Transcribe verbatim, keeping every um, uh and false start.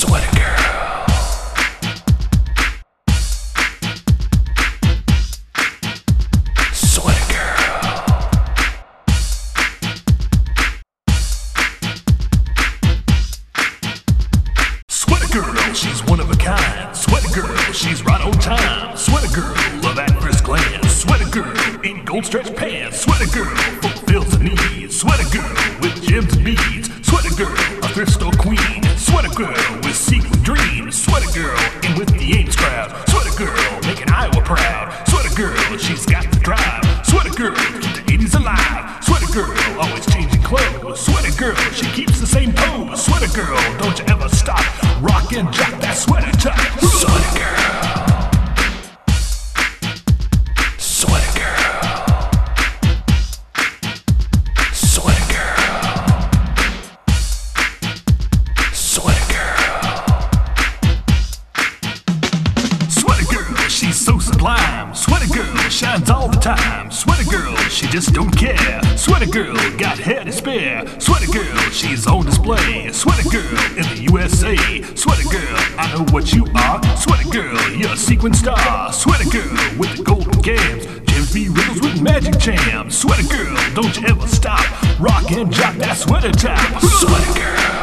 Sweater girl. Sweater girl. Sweater girl, she's one of a kind. Sweater girl, she's right on time. Sweater girl, love at first glance. Sweater girl, in gold stretch pants. Sweater girl, fulfills the needs. Sweater girl, with gems and beads. Sweater girl, a thrift store queen. Sweater girl, with sequin dreams. Sweater girl, in with the Ames crowd. Sweater girl, making Iowa proud. Sweater girl, she's got the drive. Sweater girl, keep the eighties alive. Sweater girl, always changing clothes. Sweater girl, she keeps the same pose. Sweater girl, don't you ever stop. Rock and jock that sweater top. Sweater girl. Sweater girl. Sweater girl. Sweater girl. Sweater girl, she's so sublime. Sweater girl shines all the time. Sweater girl, she just don't care. Sweater girl got hair to spare. Sweater girl, she's on display. Sweater girl in the U S A. Sweater girl, I know what you are. Sweater girl, you're a sequin star. Sweater girl with the golden games. Gems be riddles with magic jams. Sweater girl, don't you ever stop. Rock and jock that sweater top. Sweater girl.